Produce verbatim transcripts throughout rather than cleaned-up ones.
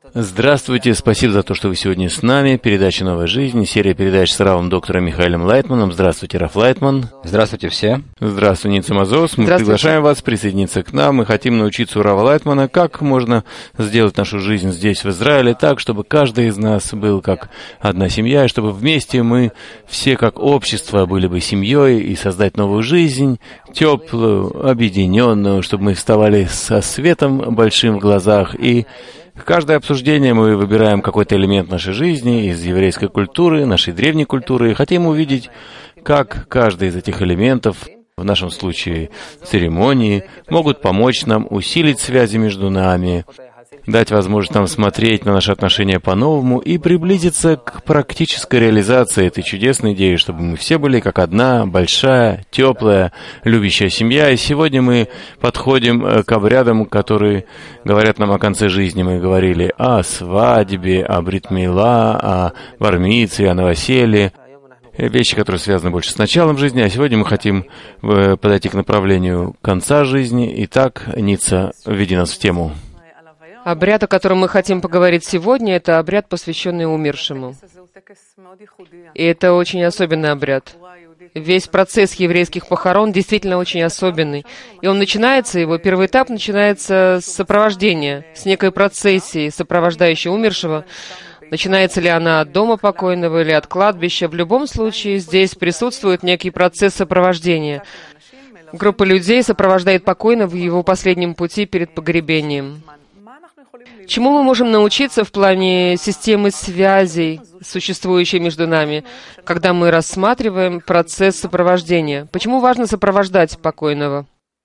Здравствуйте, спасибо за то, что вы сегодня с нами. Передача «Новая жизнь», серия передач с равом доктором Михаилом Лайтманом. Здравствуйте, Раф Лайтман. Здравствуйте все. Здравствуй, Ницца Мазос. Мы приглашаем вас присоединиться к нам. Мы хотим научиться у Рава Лайтмана, как можно сделать нашу жизнь здесь, в Израиле, так, чтобы каждый из нас был как одна семья, и чтобы вместе мы все как общество были бы семьей, и создать новую жизнь, теплую, объединенную, чтобы мы вставали со светом большим в глазах. И в каждое обсуждение мы выбираем какой-то элемент нашей жизни из еврейской культуры, нашей древней культуры, и хотим увидеть, как каждый из этих элементов, в нашем случае церемонии, могут помочь нам усилить связи между нами, дать возможность нам смотреть на наши отношения по-новому и приблизиться к практической реализации этой чудесной идеи, чтобы мы все были как одна большая, теплая, любящая семья. И сегодня мы подходим к обрядам, которые говорят нам о конце жизни. Мы говорили о свадьбе, о брит-мила, о бар-мицве, о новоселье. Вещи, которые связаны больше с началом жизни, а сегодня мы хотим подойти к направлению конца жизни. Итак, Ницца, введи нас в тему. Обряд, о котором мы хотим поговорить сегодня, это обряд, посвященный умершему. И это очень особенный обряд. Весь процесс еврейских похорон действительно очень особенный. И он начинается, его первый этап начинается с сопровождения, с некой процессии, сопровождающей умершего. Начинается ли она от дома покойного или от кладбища, в любом случае здесь присутствует некий процесс сопровождения. Группа людей сопровождает покойного в его последнем пути перед погребением. Чему мы можем научиться в плане системы связей, существующей между нами, когда мы рассматриваем процесс сопровождения? Почему важно сопровождать покойного?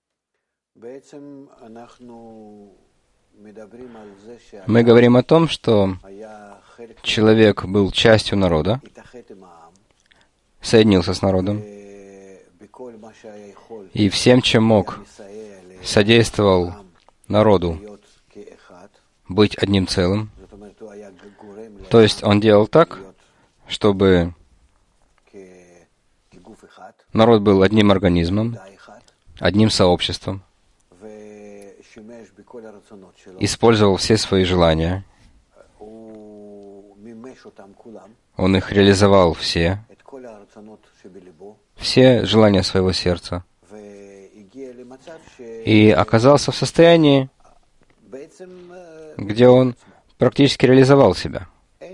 Мы говорим о том, что человек был частью народа, соединился с народом, и всем, чем мог, содействовал народу быть одним целым. То есть он делал так, чтобы народ был одним организмом, одним сообществом, использовал все свои желания, он их реализовал все, все желания своего сердца, и оказался в состоянии, где он практически реализовал себя.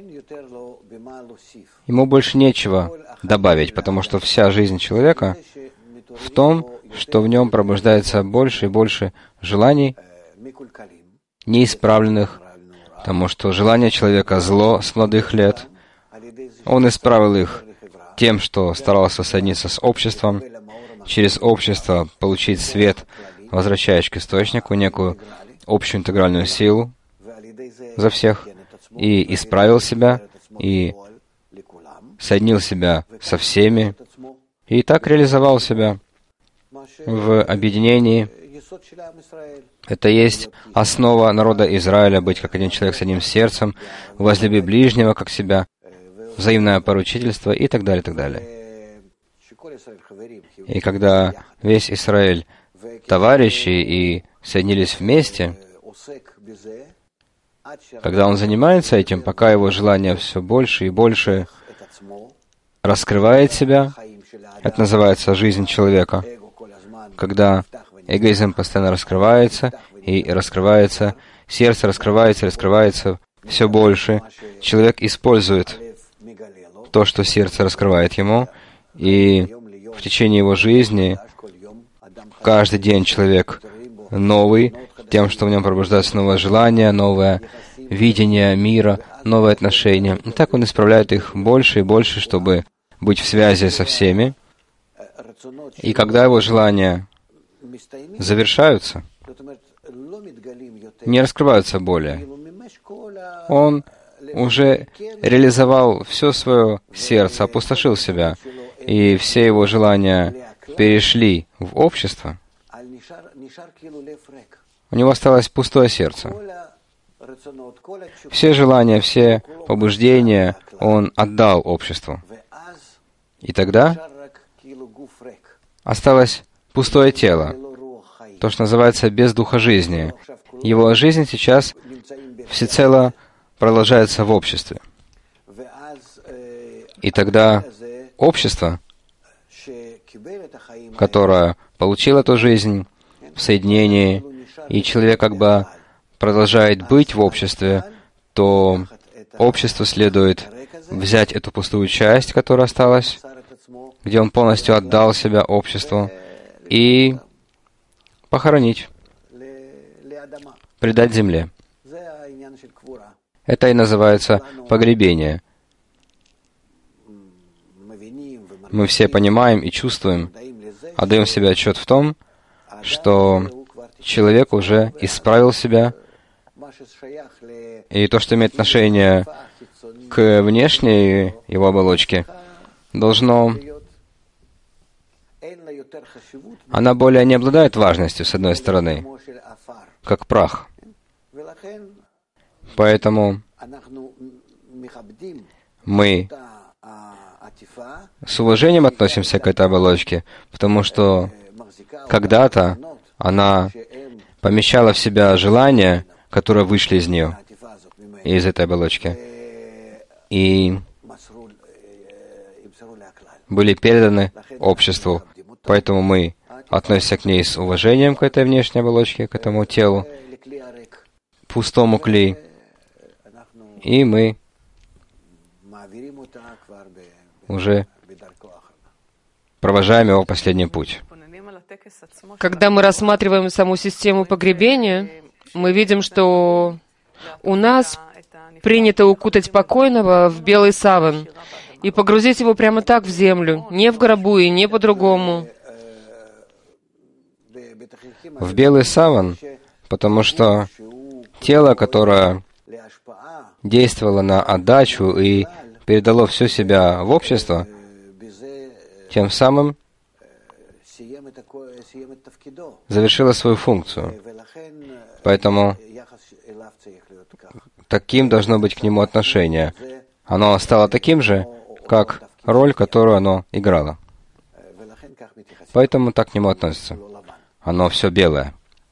Ему больше нечего добавить, потому что вся жизнь человека в том, что в нем пробуждается больше и больше желаний, неисправленных, потому что желание человека — зло с молодых лет. Он исправил их тем, что старался соединиться с обществом, через общество получить свет, возвращающий к источнику, некую общую интегральную силу за всех, и исправил себя, и соединил себя со всеми, и так реализовал себя в объединении. Это есть основа народа Израиля — быть как один человек с одним сердцем, возлюби ближнего как себя, взаимное поручительство и так далее, и так далее. И когда весь Израиль товарищи и соединились вместе, когда он занимается этим, пока его желание все больше и больше раскрывает себя, это называется жизнь человека, когда эгоизм постоянно раскрывается и раскрывается, сердце раскрывается, раскрывается все больше, человек использует то, что сердце раскрывает ему, и в течение его жизни каждый день человек новый, тем, что в нем пробуждается новое желание, новое видение мира, новые отношения. И так он исправляет их больше и больше, чтобы быть в связи со всеми. И когда его желания завершаются, не раскрываются более, он уже реализовал все свое сердце, опустошил себя, и все его желания перешли в общество, у него осталось пустое сердце. Все желания, все побуждения он отдал обществу. И тогда осталось пустое тело, то, что называется без духа жизни. Его жизнь сейчас всецело продолжается в обществе. И тогда общество, которое получило эту жизнь в соединении, и человек как бы продолжает быть в обществе, то обществу следует взять эту пустую часть, которая осталась, где он полностью отдал себя обществу, и похоронить, предать земле. Это и называется погребение. Мы все понимаем и чувствуем, отдаем себе отчет в том, что человек уже исправил себя, и то, что имеет отношение к внешней его оболочке, должно... Она более не обладает важностью, с одной стороны, как прах. Поэтому мы с уважением относимся к этой оболочке, потому что когда-то она помещала в себя желания, которые вышли из нее, из этой оболочки, и были переданы обществу. Поэтому мы относимся к ней с уважением, к этой внешней оболочке, к этому телу, пустому кли, и мы уже провожаем его последний путь. Когда мы рассматриваем саму систему погребения, мы видим, что у нас принято укутать покойного в белый саван и погрузить его прямо так в землю, не в гробу и не по-другому. В белый саван, потому что тело, которое действовало на отдачу и передало все себя в общество, тем самым завершило свою функцию. Поэтому таким должно быть к нему отношение. Оно стало таким же, как роль, которую оно играло. Поэтому так к нему относится. Оно все белое.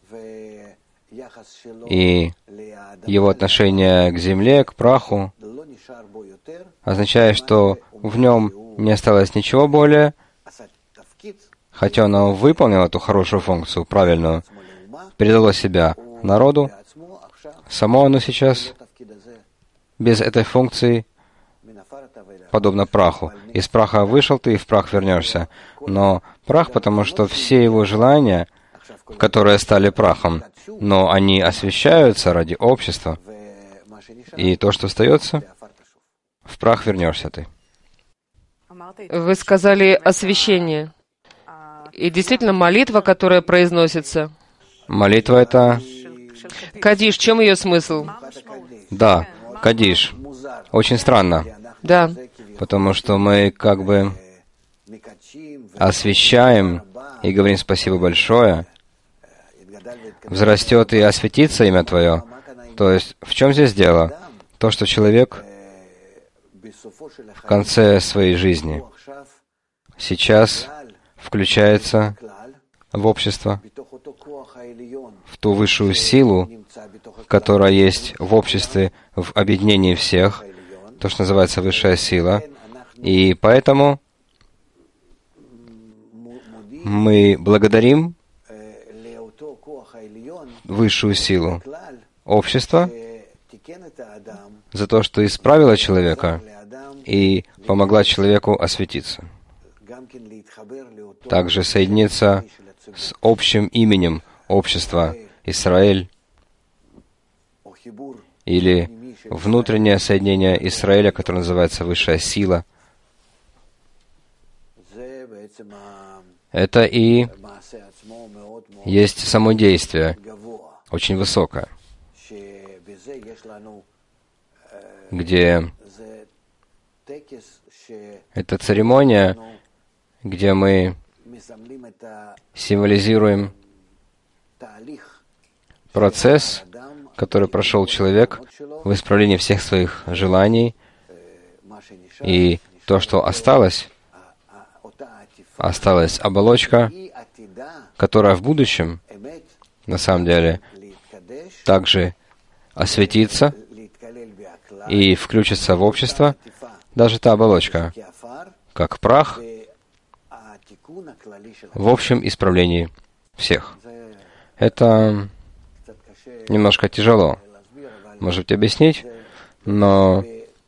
И его отношение к земле, к праху, означает, что в нем не осталось ничего более, хотя оно выполнило эту хорошую функцию, правильную, передало себя народу, само оно сейчас без этой функции подобно праху. Из праха вышел ты, и в прах вернешься. Но прах, потому что все его желания, которые стали прахом, но они освещаются ради общества, и то, что остается, в прах вернешься ты. Вы сказали освящение. И действительно, молитва, которая произносится. Молитва — это... Кадиш, в чем ее смысл? Да, кадиш. Очень странно. Да. Потому что мы как бы освящаем и говорим спасибо большое. Взрастет и осветится имя Твое. То есть, в чем здесь дело? То, что человек в конце своей жизни сейчас включается в общество, в ту высшую силу, которая есть в обществе, в объединении всех, то, что называется высшая сила. И поэтому мы благодарим высшую силу общества за то, что исправила человека и помогла человеку осветиться. Также соединиться с общим именем общества Израиль, или внутреннее соединение Израиля, которое называется высшая сила. Это и есть само действие, очень высокое, где это церемония, где мы символизируем процесс, который прошел человек в исправлении всех своих желаний, и то, что осталось, осталась оболочка, которая в будущем, на самом деле, также осветится и включится в общество, даже та оболочка, как прах, в общем исправлении всех. Это немножко тяжело, может быть, объяснить, но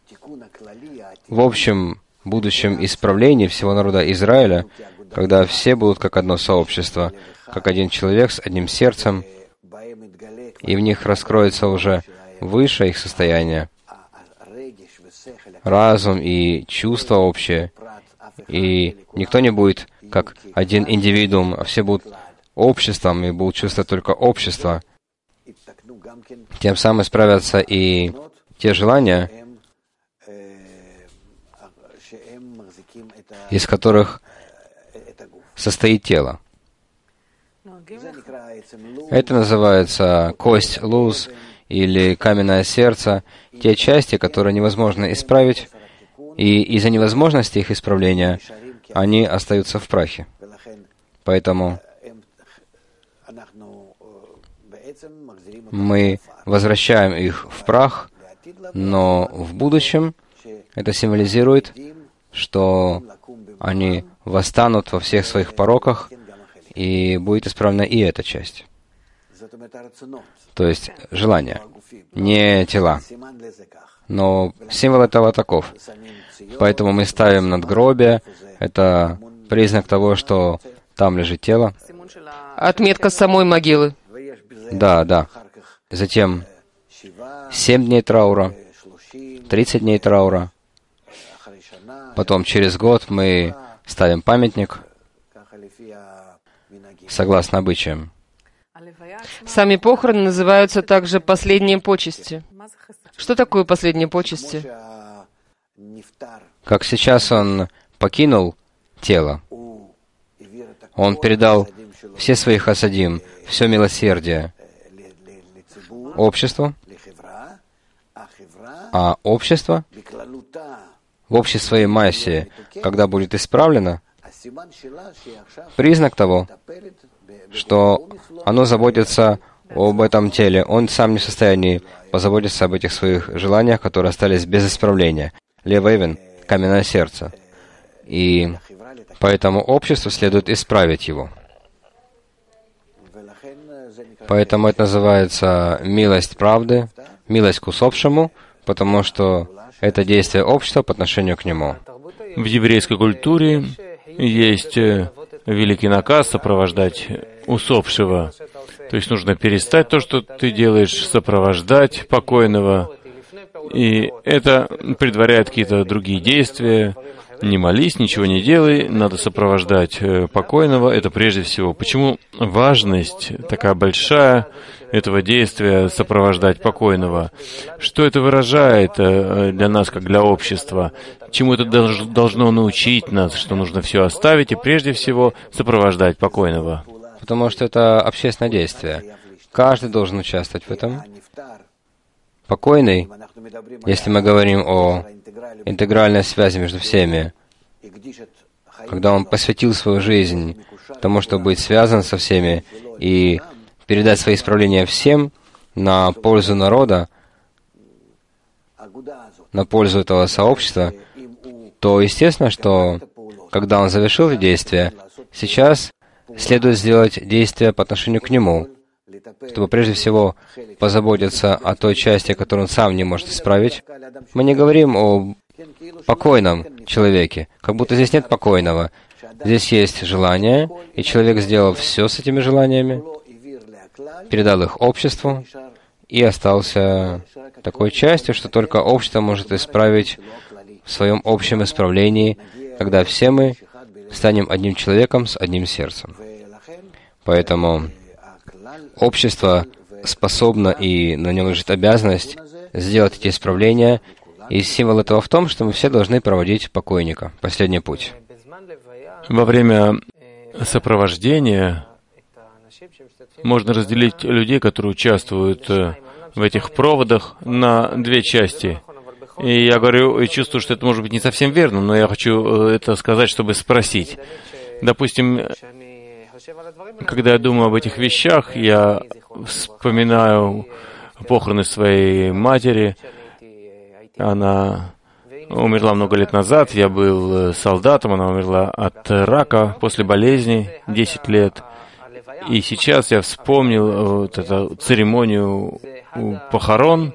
в общем будущем исправлении всего народа Израиля, когда все будут как одно сообщество, как один человек с одним сердцем, и в них раскроется уже выше их состояние, разум и чувство общее, и никто не будет как один индивидуум, а все будут обществом и будут чувствовать только общество. Тем самым справятся и те желания, из которых состоит тело. Это называется кость луз или каменное сердце, те части, которые невозможно исправить, и из-за невозможности их исправления они остаются в прахе. Поэтому мы возвращаем их в прах, но в будущем это символизирует, что они восстанут во всех своих пороках, и будет исправлена и эта часть. То есть желания, не тела. Но символ этого таков. Поэтому мы ставим надгробие. Это признак того, что там лежит тело. Отметка самой могилы. Да, да. Затем семь дней траура, тридцать дней траура. Потом через год мы ставим памятник, согласно обычаям. Сами похороны называются также последние почести. Что такое последние почести? Как сейчас он покинул тело, он передал все свои хасадим, все милосердие обществу, а общество в общей своей массе, когда будет исправлено, признак того, что оно заботится об этом теле. Он сам не в состоянии позаботиться об этих своих желаниях, которые остались без исправления. Левэвен — каменное сердце. И поэтому обществу следует исправить его. Поэтому это называется милость правды, милость к усопшему, потому что это действие общества по отношению к нему. В еврейской культуре есть великий наказ сопровождать усопшего. То есть нужно перестать то, что ты делаешь, сопровождать покойного. И это предваряет какие-то другие действия. Не молись, ничего не делай, надо сопровождать покойного. Это прежде всего. Почему важность такая большая этого действия сопровождать покойного? Что это выражает для нас, как для общества? Чему это должно научить нас, что нужно все оставить и прежде всего сопровождать покойного? Потому что это общественное действие. Каждый должен участвовать в этом. Покойный, если мы говорим о интегральной связи между всеми, когда он посвятил свою жизнь тому, чтобы быть связан со всеми и передать свои исправления всем на пользу народа, на пользу этого сообщества, то естественно, что когда он завершил это действие, сейчас следует сделать действие по отношению к нему, чтобы прежде всего позаботиться о той части, которую он сам не может исправить. Мы не говорим о покойном человеке, как будто здесь нет покойного. Здесь есть желания, и человек сделал все с этими желаниями, передал их обществу и остался такой частью, что только общество может исправить в своем общем исправлении, когда все мы станем одним человеком с одним сердцем. Поэтому общество способно, и на нем лежит обязанность сделать эти исправления, и символ этого в том, что мы все должны проводить покойника, последний путь. Во время сопровождения можно разделить людей, которые участвуют в этих проводах, на две части. И я говорю, и чувствую, что это может быть не совсем верно, но я хочу это сказать, чтобы спросить. Допустим, когда я думаю об этих вещах, я вспоминаю похороны своей матери, Она умерла много лет назад. Я был солдатом, она умерла от рака после болезни десять лет. И сейчас я вспомнил вот эту церемонию похорон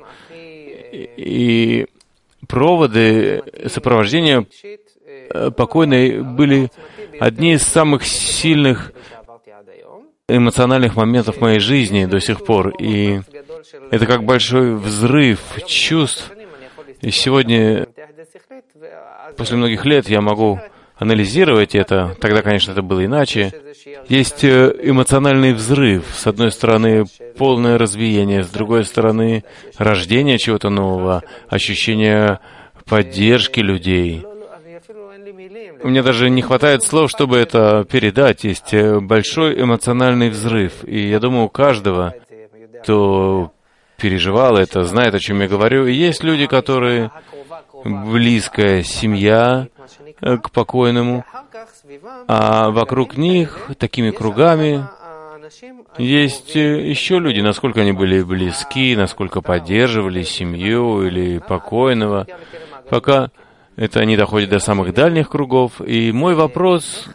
и проводы сопровождения покойной были одни из самых сильных эмоциональных моментов моей жизни до сих пор. И это как большой взрыв чувств. И сегодня, после многих лет, я могу анализировать это. Тогда, конечно, это было иначе. Есть эмоциональный взрыв. С одной стороны, полное разбиение. С другой стороны, рождение чего-то нового. Ощущение поддержки людей. У меня даже не хватает слов, чтобы это передать. Есть большой эмоциональный взрыв. И я думаю, у каждого, кто переживал это, знает, о чем я говорю. И есть люди, которые близкая семья к покойному, а вокруг них, такими кругами, есть еще люди, насколько они были близки, насколько поддерживали семью или покойного, пока это не доходит до самых дальних кругов. И мой вопрос: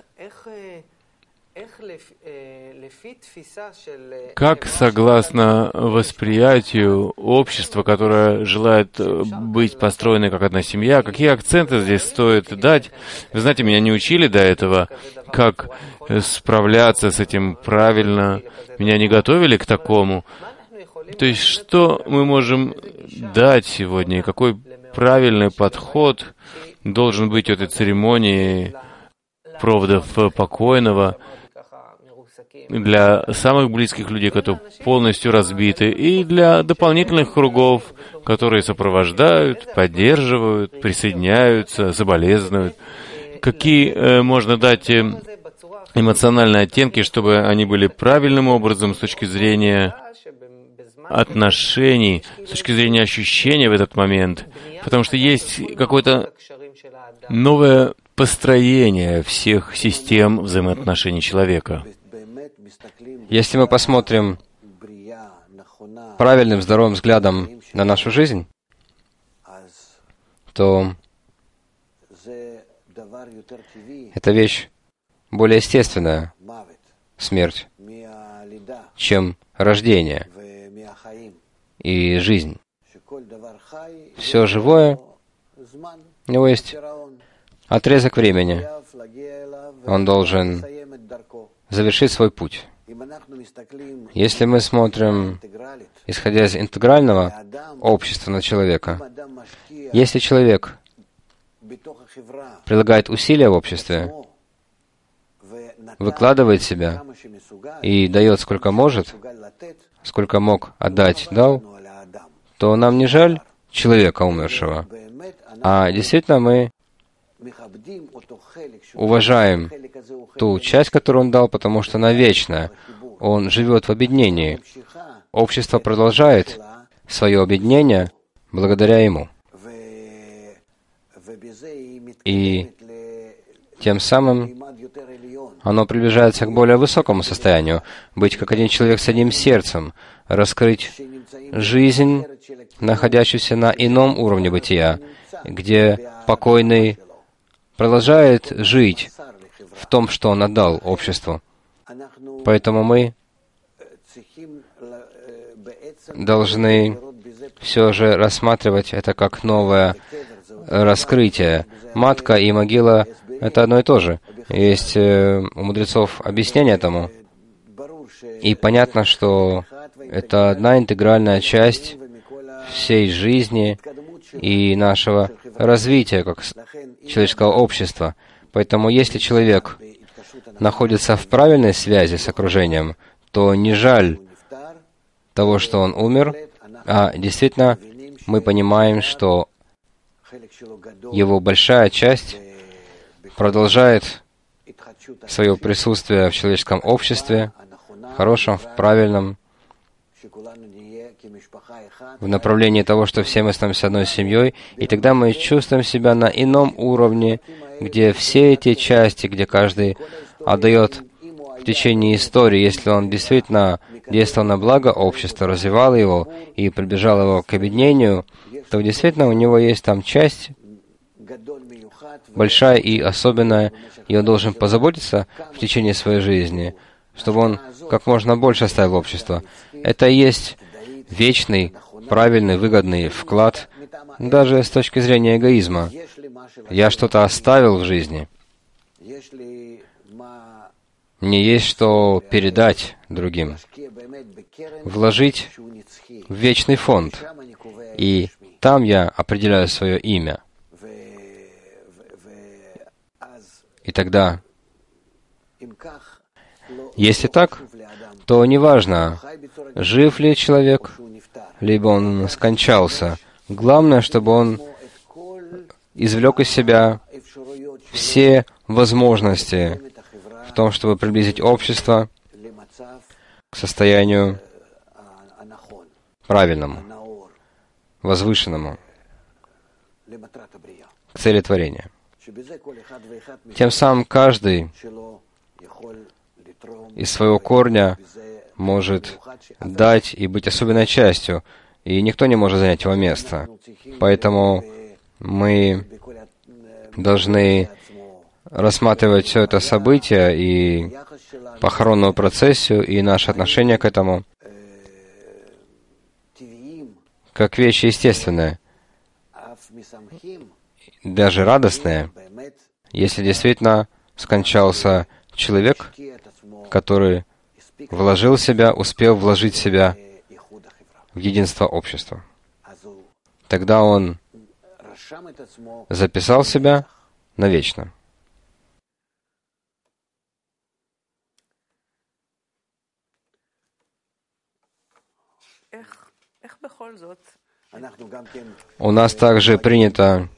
как, согласно восприятию общества, которое желает быть построенной как одна семья, какие акценты здесь стоит дать? Вы знаете, меня не учили до этого, как справляться с этим правильно. Меня не готовили к такому. То есть, что мы можем дать сегодня, и какой правильный подход должен быть у этой церемонии проводов покойного для самых близких людей, которые полностью разбиты, и для дополнительных кругов, которые сопровождают, поддерживают, присоединяются, соболезнуют. Какие э, можно дать э, эмоциональные оттенки, чтобы они были правильным образом с точки зрения отношений, с точки зрения ощущения в этот момент, потому что есть какое-то новое построение всех систем взаимоотношений человека. Если мы посмотрим правильным, здоровым взглядом на нашу жизнь, то это вещь более естественная, смерть, чем рождение и жизнь. Все живое, у него есть отрезок времени. Он должен завершить свой путь. Если мы смотрим, исходя из интегрального общества на человека, если человек прилагает усилия в обществе, выкладывает себя и дает сколько может, сколько мог отдать, дал, то нам не жаль человека умершего, а действительно мы уважаем ту часть, которую он дал, потому что она вечная. Он живет в объединении. Общество продолжает свое объединение благодаря ему. И тем самым оно приближается к более высокому состоянию, быть как один человек с одним сердцем, раскрыть жизнь, находящуюся на ином уровне бытия, где покойный продолжает жить в том, что он отдал обществу. Поэтому мы должны все же рассматривать это как новое раскрытие. Матка и могила — это одно и то же. Есть у мудрецов объяснение этому. И понятно, что это одна интегральная часть всей жизни и нашего развития как человеческого общества. Поэтому если человек находится в правильной связи с окружением, то не жаль того, что он умер, а действительно мы понимаем, что его большая часть продолжает свое присутствие в человеческом обществе, в хорошем, в правильном, в направлении того, что все мы становимся одной семьей, и тогда мы чувствуем себя на ином уровне, где все эти части, где каждый отдает в течение истории, если он действительно действовал на благо общества, развивал его и приближал его к объединению, то действительно у него есть там часть большая и особенная, и он должен позаботиться в течение своей жизни, чтобы он как можно больше оставил общество. Это и есть вечный, правильный, выгодный вклад, даже с точки зрения эгоизма. Я что-то оставил в жизни. Мне есть что передать другим, вложить в вечный фонд, и там я определяю свое имя. И тогда, если так, то неважно, жив ли человек, либо он скончался. Главное, чтобы он извлек из себя все возможности в том, чтобы приблизить общество к состоянию правильному, возвышенному, к цели творения. Тем самым каждый из своего корня может дать и быть особенной частью, и никто не может занять его место. Поэтому мы должны рассматривать все это событие и похоронную процессию, и наше отношение к этому как вещи естественные, даже радостные, если действительно скончался человек, который вложил себя, успел вложить себя в единство общества. Тогда он записал себя навечно. У нас также принято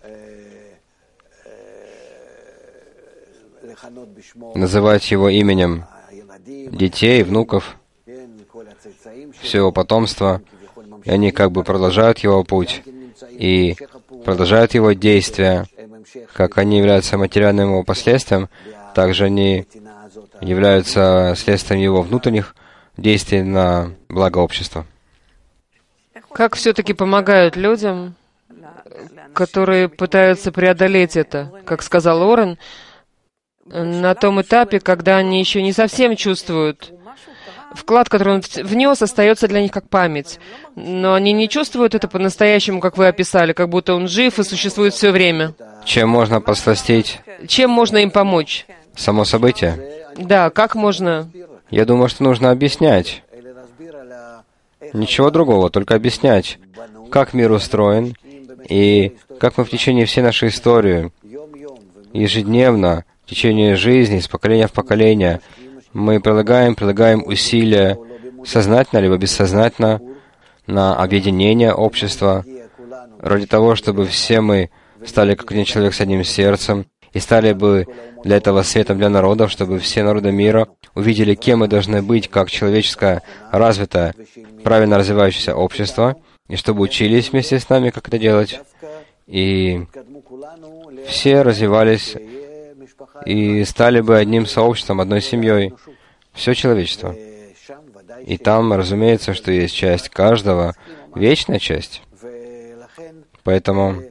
называть его именем детей, внуков, всего потомства, и они как бы продолжают его путь и продолжают его действия. Как они являются материальным его последствием, также они являются следствием его внутренних действий на благо общества. Как все-таки помогают людям, которые пытаются преодолеть это, как сказал Орен, на том этапе, когда они еще не совсем чувствуют вклад, который он внес, остается для них как память. Но они не чувствуют это по-настоящему, как вы описали, как будто он жив и существует все время. Чем можно посластить? Чем можно им помочь? Само событие? Да, как можно? Я думаю, что нужно объяснять. Ничего другого, только объяснять, как мир устроен, и как мы в течение всей нашей истории, ежедневно, в течение жизни, из поколения в поколение, мы прилагаем, прилагаем усилия, сознательно либо бессознательно, на объединение общества, ради того, чтобы все мы стали как один человек с одним сердцем, и стали бы для этого светом для народов, чтобы все народы мира увидели, кем мы должны быть, как человеческое, развитое, правильно развивающееся общество, и чтобы учились вместе с нами, как это делать, и все развивались и стали бы одним сообществом, одной семьей, все человечество. И там, разумеется, что есть часть каждого, вечная часть. Поэтому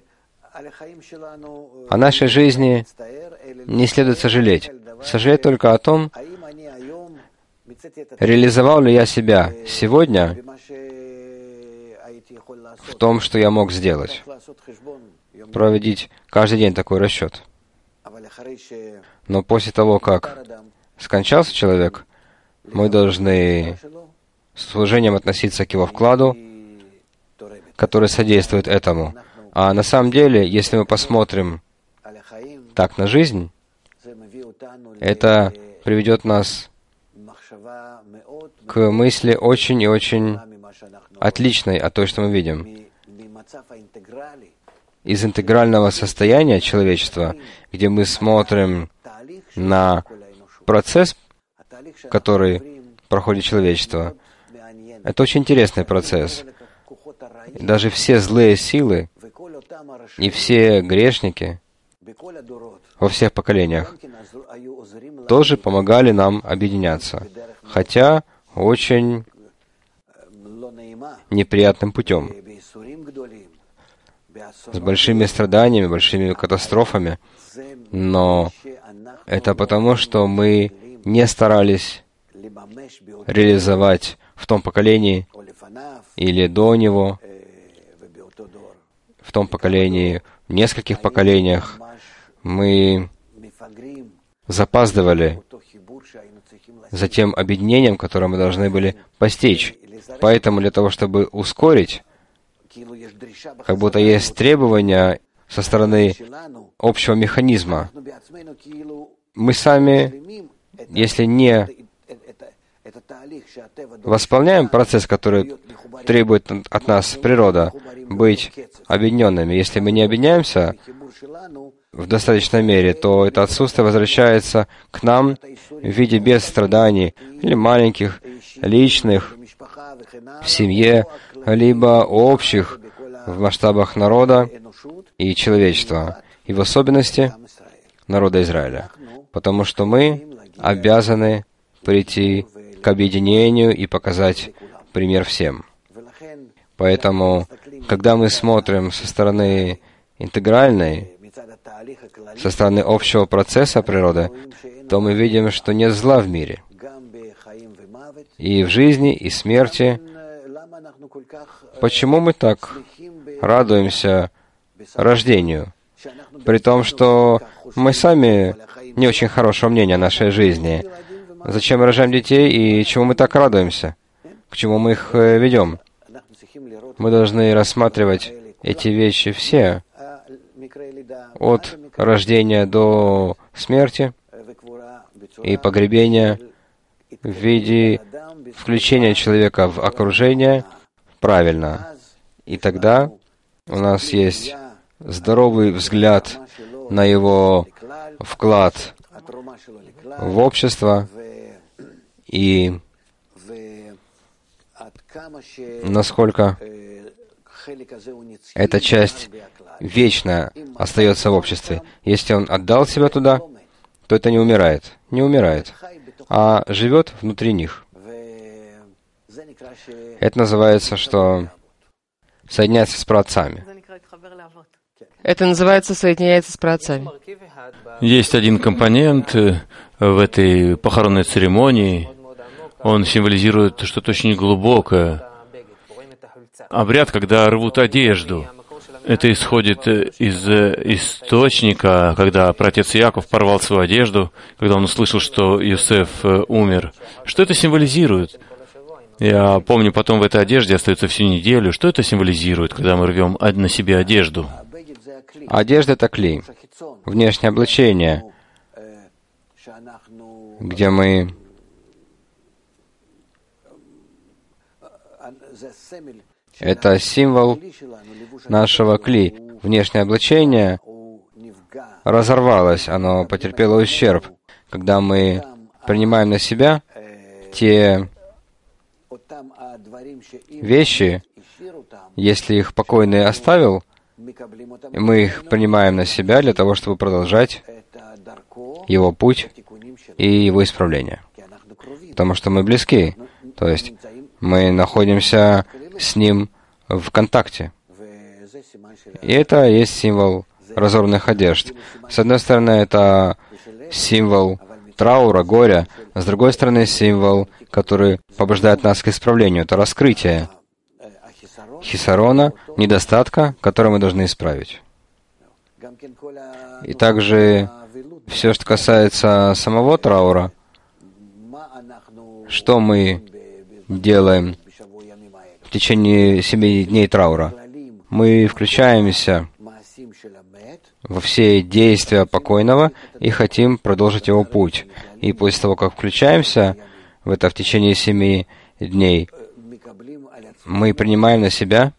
о нашей жизни не следует сожалеть. Сожалеть только о том, реализовал ли я себя сегодня в том, что я мог сделать. Проводить каждый день такой расчет. Но после того, как скончался человек, мы должны с уважением относиться к его вкладу, который содействует этому. А на самом деле, если мы посмотрим так на жизнь, это приведет нас к мысли очень и очень отличной от той, что мы видим. Из интегрального состояния человечества, где мы смотрим на процесс, который проходит человечество, это очень интересный процесс. Даже все злые силы и все грешники во всех поколениях тоже помогали нам объединяться, хотя очень неприятным путем. с большими страданиями, большими катастрофами, но это потому, что мы не старались реализовать в том поколении или до него, в том поколении, в нескольких поколениях, мы запаздывали за тем объединением, которое мы должны были постичь. Поэтому для того, чтобы ускорить, как будто есть требования со стороны общего механизма. Мы сами, если не восполняем процесс, который требует от нас природа, быть объединенными, если мы не объединяемся в достаточной мере, то это отсутствие возвращается к нам в виде без страданий, или маленьких, личных, в семье, либо общих в масштабах народа и человечества, и в особенности народа Израиля. Потому что мы обязаны прийти к объединению и показать пример всем. Поэтому, когда мы смотрим со стороны интегральной, со стороны общего процесса природы, то мы видим, что нет зла в мире. И в жизни, и в смерти. Почему мы так радуемся рождению, при том, что мы сами не очень хорошего мнения о нашей жизни? Зачем мы рожаем детей и чему мы так радуемся? К чему мы их ведем? Мы должны рассматривать эти вещи все, от рождения до смерти и погребения, в виде включения человека в окружение правильно. И тогда у нас есть здоровый взгляд на его вклад в общество и насколько эта часть вечно остается в обществе. Если он отдал себя туда, то это не умирает. Не умирает, а живет внутри них. Это называется, что соединяется с праотцами. Это называется соединяется с праотцами. Есть один компонент в этой похоронной церемонии. Он символизирует что-то очень глубокое. Обряд, когда рвут одежду. Это исходит из источника, когда праотец Иаков порвал свою одежду, когда он услышал, что Иосиф умер. Что это символизирует? Я помню, потом в этой одежде остается всю неделю. Что это символизирует, когда мы рвем на себе одежду? Одежда — это клей, внешнее облачение, где мы это символ нашего кли. Внешнее облачение разорвалось, оно потерпело ущерб. Когда мы принимаем на себя те вещи, если их покойный оставил, мы их принимаем на себя для того, чтобы продолжать его путь и его исправление. Потому что мы близки, то есть мы находимся с ним в контакте. И это есть символ разорванных одежд. С одной стороны, это символ траура, горя, а с другой стороны, символ, который побуждает нас к исправлению. Это раскрытие хисарона, недостатка, который мы должны исправить. И также все, что касается самого траура, что мы делаем в течение семи дней траура? Мы включаемся во все действия покойного и хотим продолжить его путь. И после того, как включаемся в это в течение семи дней, мы принимаем на себя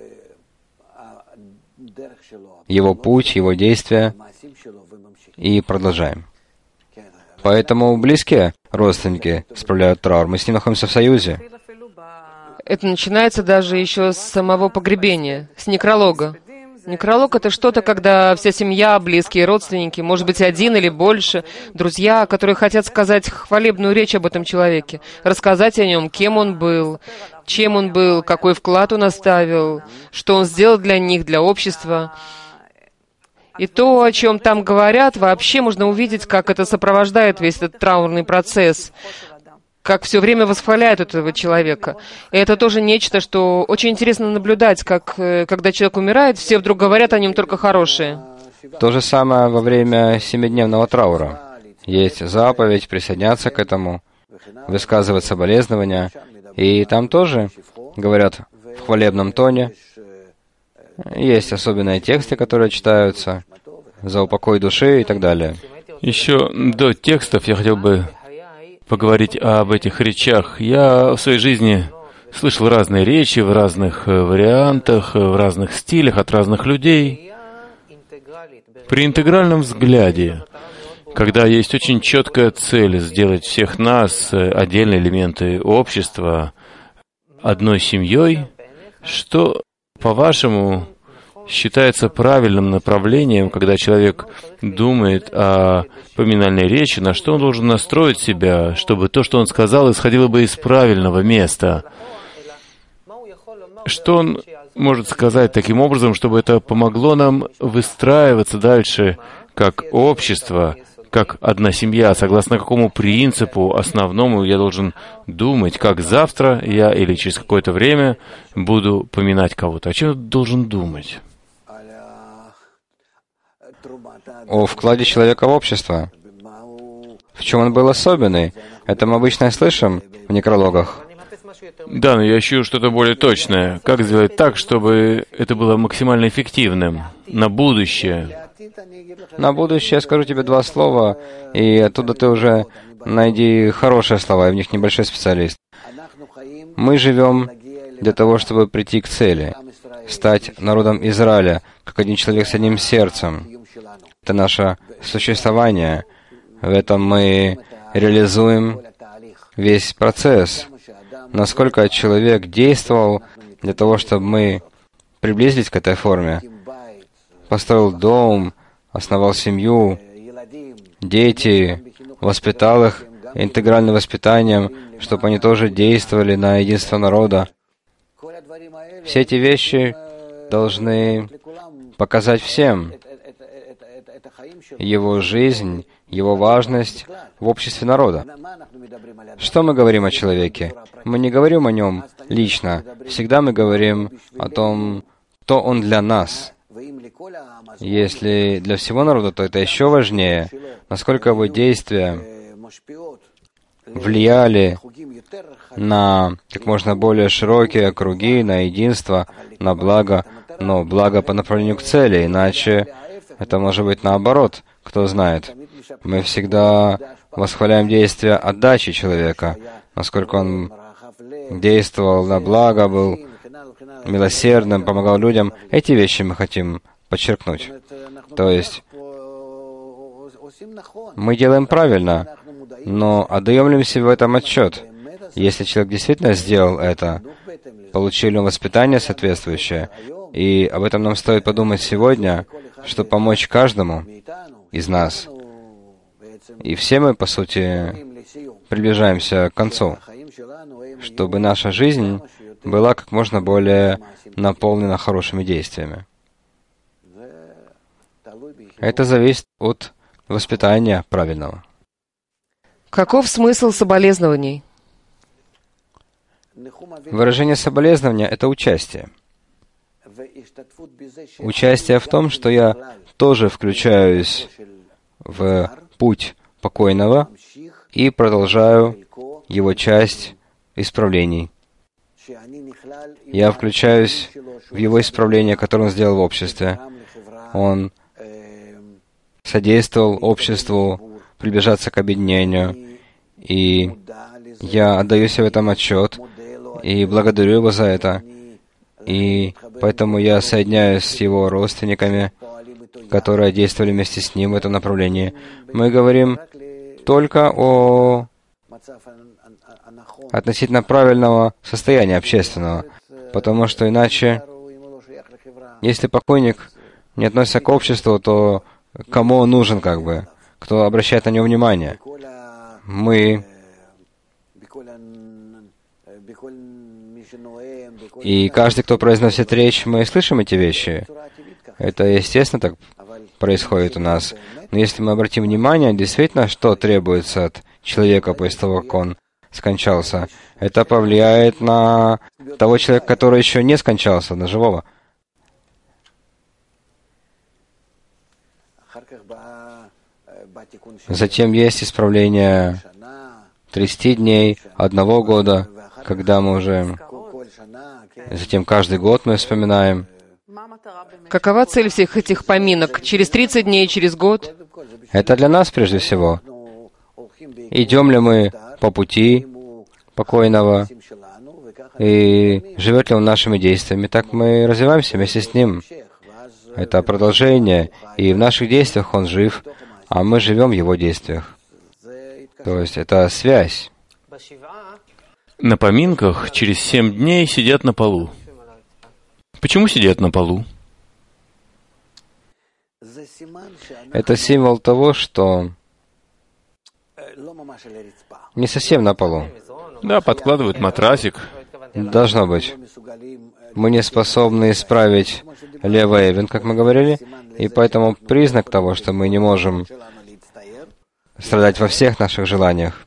его путь, его действия и продолжаем. Поэтому близкие родственники справляют траур. Мы с ним находимся в союзе. Это начинается даже еще с самого погребения, с некролога. Некролог — это что-то, когда вся семья, близкие родственники, может быть, один или больше, друзья, которые хотят сказать хвалебную речь об этом человеке, рассказать о нем, кем он был, чем он был, какой вклад он оставил, что он сделал для них, для общества. И то, о чем там говорят, вообще можно увидеть, как это сопровождает весь этот траурный процесс, как все время восхваляют этого человека. И это тоже нечто, что очень интересно наблюдать, как, когда человек умирает, все вдруг говорят о нем только хорошее. То же самое во время семидневного траура. Есть заповедь присоединяться к этому, высказывать соболезнования, и там тоже говорят в хвалебном тоне. Есть особенные тексты, которые читаются за упокой души и так далее. Еще до текстов я хотел бы поговорить об этих речах. Я в своей жизни слышал разные речи в разных вариантах, в разных стилях, от разных людей. При интегральном взгляде, когда есть очень четкая цель сделать всех нас, отдельные элементы общества, одной семьей, что, по-вашему, считается правильным направлением, когда человек думает о поминальной речи, на что он должен настроить себя, чтобы то, что он сказал, исходило бы из правильного места? Что он может сказать таким образом, чтобы это помогло нам выстраиваться дальше как общество, как одна семья, согласно какому принципу основному я должен думать, как завтра я или через какое-то время буду поминать кого-то? О чем я должен думать? О вкладе человека в общество. В чем он был особенный? Это мы обычно слышим в некрологах. Да, но я ищу что-то более точное. Как сделать так, чтобы это было максимально эффективным на будущее? На будущее я скажу тебе два слова, и оттуда ты уже найди хорошие слова, и в них небольшой специалист. Мы живем для того, чтобы прийти к цели, стать народом Израиля, как один человек с одним сердцем. Это наше существование. В этом мы реализуем весь процесс. Насколько человек действовал для того, чтобы мы приблизились к этой форме, построил дом, основал семью, дети, воспитал их интегральным воспитанием, чтобы они тоже действовали на единство народа. Все эти вещи должны показать всем его жизнь, его важность в обществе народа. Что мы говорим о человеке? Мы не говорим о нем лично. Всегда мы говорим о том, кто он для нас. Если для всего народа, то это еще важнее, насколько его действия влияли на как можно более широкие круги, на единство, на благо, но благо по направлению к цели, иначе это может быть наоборот, кто знает. Мы всегда восхваляем действия отдачи человека, насколько он действовал на благо, был милосердным, помогал людям. Эти вещи мы хотим подчеркнуть. То есть мы делаем правильно, но отдаем ли мы себе в этом отчет? Если человек действительно сделал это, получил ли он воспитание соответствующее, и об этом нам стоит подумать сегодня, чтобы помочь каждому из нас. И все мы, по сути, приближаемся к концу, чтобы наша жизнь была как можно более наполнена хорошими действиями. Это зависит от воспитания правильного. Каков смысл соболезнований? Выражение соболезнования — это участие. Участие в том, что я тоже включаюсь в путь покойного и продолжаю его часть исправлений. Я включаюсь в его исправление, которое он сделал в обществе. Он содействовал обществу приближаться к объединению, и я отдаю себе в этом отчет, и благодарю его за это. И поэтому я соединяюсь с его родственниками, которые действовали вместе с ним в этом направлении. Мы говорим только о относительно правильного состояния общественного, потому что иначе, если покойник не относится к обществу, то кому он нужен, как бы? Кто обращает на него внимание? Мы. И каждый, кто произносит речь, мы слышим эти вещи. Это, естественно, так происходит у нас. Но если мы обратим внимание, действительно, что требуется от человека после того, как он скончался, это повлияет на того человека, который еще не скончался, на живого. Затем есть исправление тридцати дней, одного года, когда мы уже... Затем каждый год мы вспоминаем. Какова цель всех этих поминок? Через тридцать дней, через год? Это для нас прежде всего. Идем ли мы по пути покойного, и живет ли он нашими действиями, так мы развиваемся вместе с ним. Это продолжение, и в наших действиях он жив, а мы живем в его действиях. То есть это связь. На поминках через семь дней сидят на полу. Почему сидят на полу? Это символ того, что не совсем на полу. Да, подкладывают матрасик. Должно быть. Мы не способны исправить левый эвен, как мы говорили, и поэтому признак того, что мы не можем страдать во всех наших желаниях.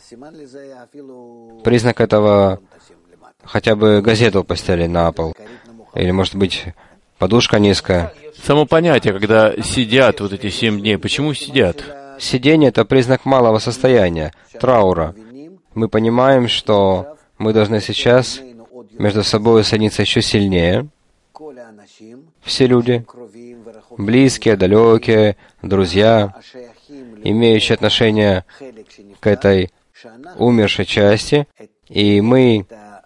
Признак этого хотя бы газету постелить на пол. Или, может быть, подушка низкая. Само понятие, когда сидят вот эти семь дней, почему сидят? Сидение — это признак малого состояния, траура. Мы понимаем, что мы должны сейчас между собой соединиться еще сильнее. Все люди, близкие, далекие, друзья, имеющие отношение к этой умершей части, и мы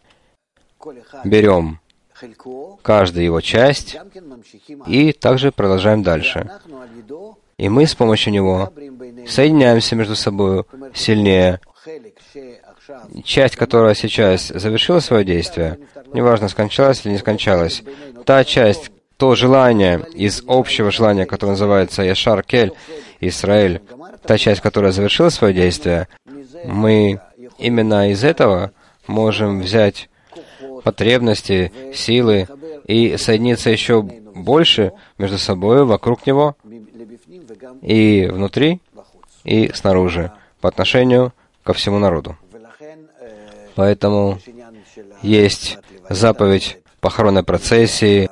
берем каждую его часть и также продолжаем дальше. И мы с помощью него соединяемся между собой сильнее. Часть, которая сейчас завершила свое действие, неважно, скончалась или не скончалась, та часть, то желание из общего желания, которое называется Яшар Кель, Исраэль, та часть, которая завершила свое действие, мы именно из этого можем взять потребности, силы и соединиться еще больше между собой, вокруг него, и внутри, и снаружи, по отношению ко всему народу. Поэтому есть заповедь похоронной процессии,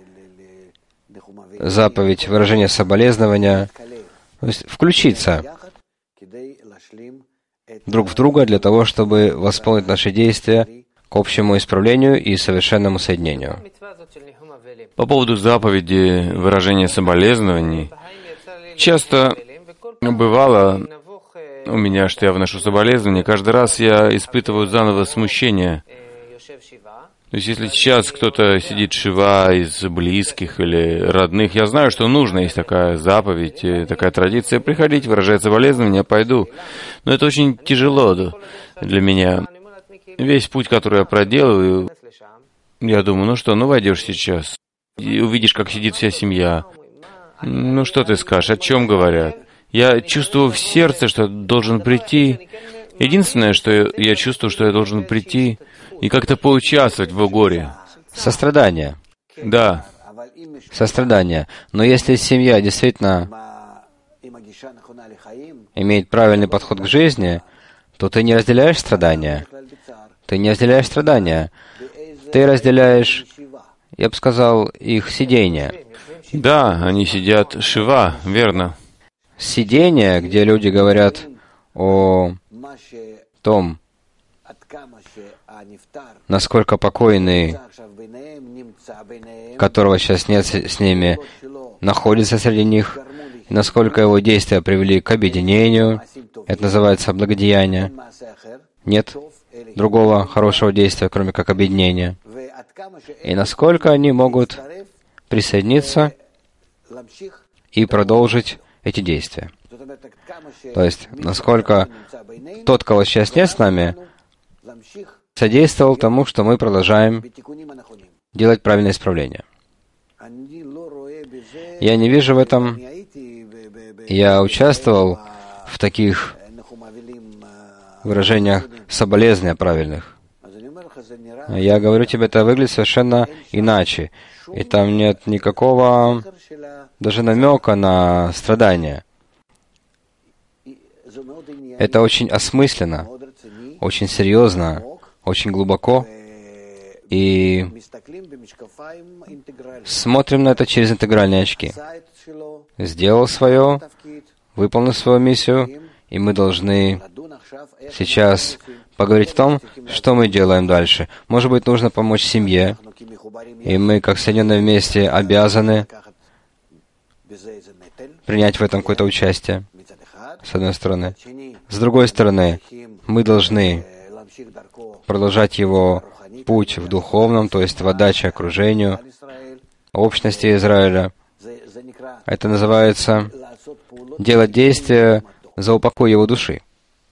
заповедь выражения соболезнования, то есть включиться друг в друга для того, чтобы восполнить наши действия к общему исправлению и совершенному соединению. По поводу заповеди выражения соболезнований, часто бывало у меня, что я вношу соболезнования, каждый раз я испытываю заново смущение. То есть, если сейчас кто-то сидит шива из близких или родных, я знаю, что нужно, есть такая заповедь, такая традиция, приходить, выражать соболезнования, я пойду. Но это очень тяжело для меня. Весь путь, который я проделываю, я думаю, ну что, ну войдешь сейчас, и увидишь, как сидит вся семья. Ну что ты скажешь, о чем говорят? Я чувствую в сердце, что должен прийти. Единственное, что я чувствую, что я должен прийти и как-то поучаствовать в его горе. Сострадание. Да. Сострадание. Но если семья действительно имеет правильный подход к жизни, то ты не разделяешь страдания. Ты не разделяешь страдания. Ты разделяешь, я бы сказал, их сидение. Да, они сидят шива, верно. Сидение, где люди говорят о том, насколько покойный, которого сейчас нет с ними, находится среди них, насколько его действия привели к объединению, это называется благодеяние. Нет другого хорошего действия, кроме как объединения. И насколько они могут присоединиться и продолжить эти действия. То есть, насколько тот, кого сейчас нет с нами, содействовал тому, что мы продолжаем делать правильное исправление. Я не вижу в этом... Я участвовал в таких выражениях соболезнования правильных. Я говорю тебе, это выглядит совершенно иначе. И там нет никакого даже намека на страдания. Это очень осмысленно, очень серьезно, очень глубоко. И смотрим на это через интегральные очки. Сделал свое, выполнил свою миссию, и мы должны сейчас поговорить о том, что мы делаем дальше. Может быть, нужно помочь семье, и мы, как соединенные вместе, обязаны принять в этом какое-то участие, с одной стороны. С другой стороны, мы должны продолжать его путь в духовном, то есть в отдаче окружению, общности Израиля. Это называется делать действия за упокой его души.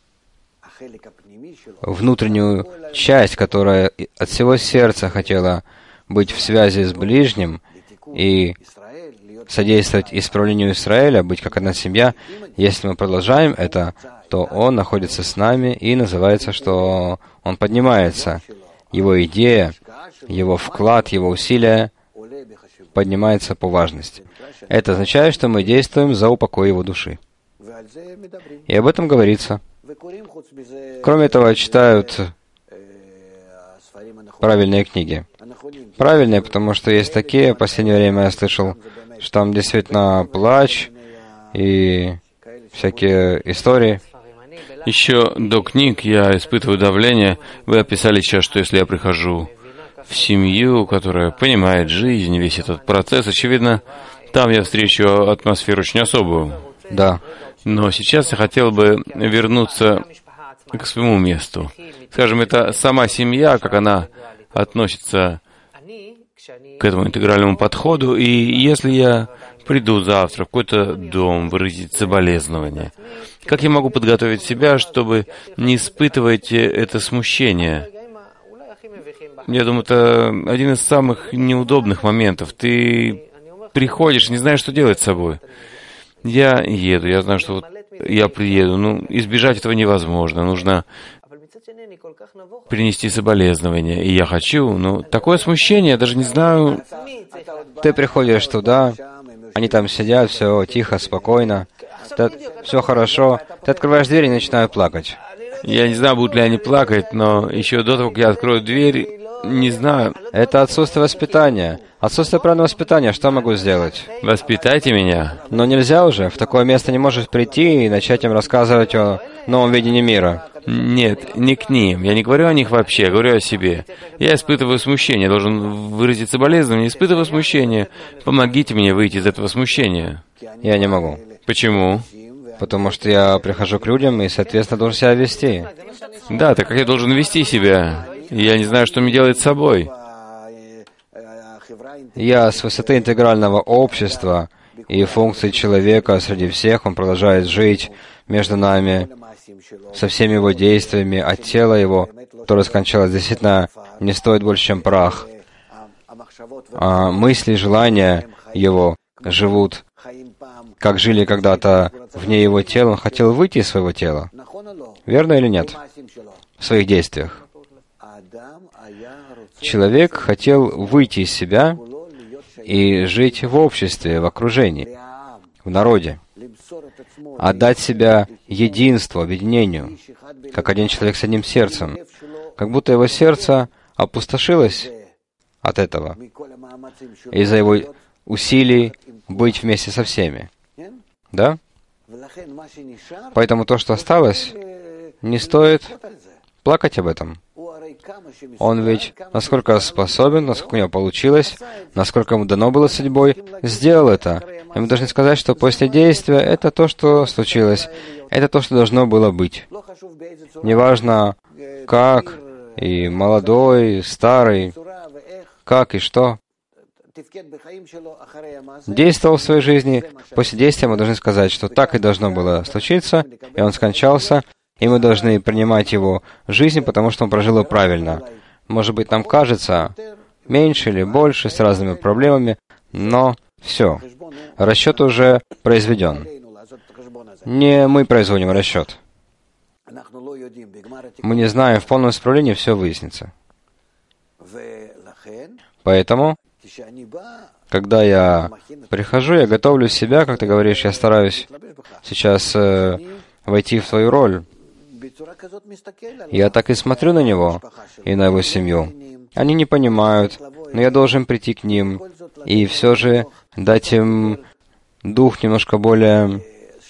Внутреннюю часть, которая от всего сердца хотела быть в связи с ближним и содействовать исправлению Израиля, быть как одна семья, если мы продолжаем это, то он находится с нами и называется, что он поднимается. Его идея, его вклад, его усилия поднимается по важности. Это означает, что мы действуем за упокой его души. И об этом говорится. Кроме этого, читают правильные книги. Правильные, потому что есть такие, в последнее время я слышал, что там действительно плач и всякие истории. Еще до книг я испытываю давление. Вы описали сейчас, что если я прихожу в семью, которая понимает жизнь, весь этот процесс, очевидно, там я встречу атмосферу очень особую. Да. Но сейчас я хотел бы вернуться к своему месту. Скажем, это сама семья, как она относится к этому интегральному подходу. И если я приду завтра в какой-то дом выразить соболезнования, как я могу подготовить себя, чтобы не испытывать это смущение? Я думаю, это один из самых неудобных моментов. Ты приходишь, не знаешь, что делать с собой. Я еду, я знаю, что вот я приеду. Ну, избежать этого невозможно. Нужно принести соболезнования. И я хочу, но такое смущение, я даже не знаю... Ты приходишь туда, они там сидят, все тихо, спокойно, ты, все хорошо. Ты открываешь дверь и начинают плакать. Я не знаю, будут ли они плакать, но еще до того, как я открою дверь, не знаю. Это отсутствие воспитания. Отсутствие правильного воспитания. Что могу сделать? Воспитайте меня. Но нельзя уже. В такое место не можешь прийти и начать им рассказывать о новом видении мира. Нет, не к ним. Я не говорю о них вообще, я говорю о себе. Я испытываю смущение, я должен выразить соболезнование, испытываю смущение. Помогите мне выйти из этого смущения. Я не могу. Почему? Потому что я прихожу к людям и, соответственно, должен себя вести. Да, так как я должен вести себя? Я не знаю, что мне делать с собой. Я с высоты интегрального общества и функций человека среди всех, он продолжает жить между нами, со всеми его действиями, от тела его, которое скончалось, действительно не стоит больше, чем прах. А мысли, желания его живут, как жили когда-то вне его тела. Он хотел выйти из своего тела. Верно или нет? В своих действиях. Человек хотел выйти из себя и жить в обществе, в окружении, в народе. Отдать себя единству, объединению, как один человек с одним сердцем. Как будто его сердце опустошилось от этого из-за его усилий быть вместе со всеми. Да? Поэтому то, что осталось, не стоит плакать об этом. Он ведь, насколько способен, насколько у него получилось, насколько ему дано было судьбой, сделал это. И мы должны сказать, что после действия это то, что случилось. Это то, что должно было быть. Неважно, как, и молодой, и старый, как и что. Действовал в своей жизни. После действия мы должны сказать, что так и должно было случиться, и он скончался, и мы должны принимать его жизнь, потому что он прожил ее правильно. Может быть, нам кажется, меньше или больше, с разными проблемами, но все. Расчет уже произведен. Не мы производим расчет. Мы не знаем, в полном исправлении все выяснится. Поэтому, когда я прихожу, я готовлю себя, как ты говоришь, я стараюсь сейчас э, войти в твою роль. Я так и смотрю на него и на его семью. Они не понимают, но я должен прийти к ним и все же дать им дух немножко более,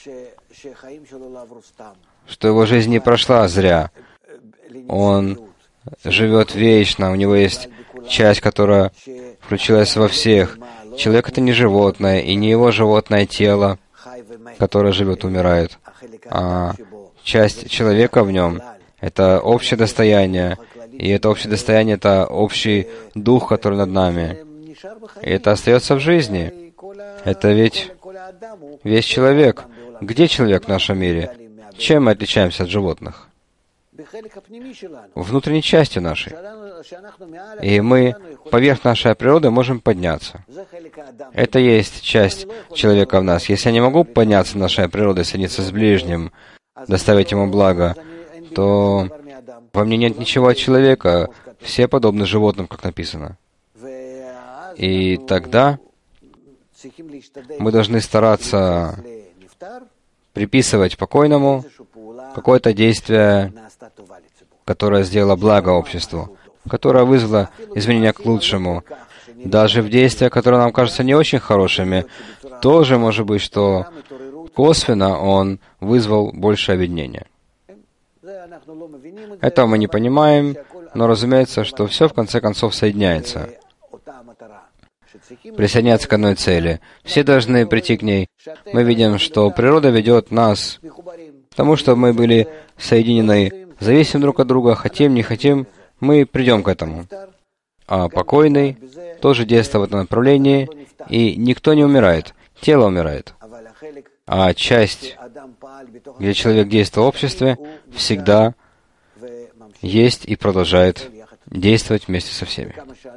что его жизнь не прошла зря. Он живет вечно, у него есть часть, которая включилась во всех. Человек — это не животное, и не его животное тело, которое живет, умирает, а часть человека в нем — это общее достояние, и это общее достояние — это общий дух, который над нами. И это остается в жизни. Это ведь весь человек. Где человек в нашем мире? Чем мы отличаемся от животных? Внутренней части нашей. И мы поверх нашей природы можем подняться. Это есть часть человека в нас. Если я не могу подняться нашей природой, соединиться с ближним, доставить ему благо, то во мне нет ничего от человека. Все подобны животным, как написано. И тогда мы должны стараться приписывать покойному какое-то действие, которое сделало благо обществу, которое вызвало изменения к лучшему. Даже в действиях, которые нам кажутся не очень хорошими, тоже может быть, что косвенно он вызвал большее объединение. Этого мы не понимаем, но разумеется, что все в конце концов соединяется. Присоединяется к одной цели. Все должны прийти к ней. Мы видим, что природа ведет нас к тому, чтобы мы были соединены, зависим друг от друга, хотим, не хотим, мы придем к этому. А покойный тоже действует в этом направлении, и никто не умирает, тело умирает. А часть, где человек действует в обществе, всегда есть и продолжает действовать вместе со всеми.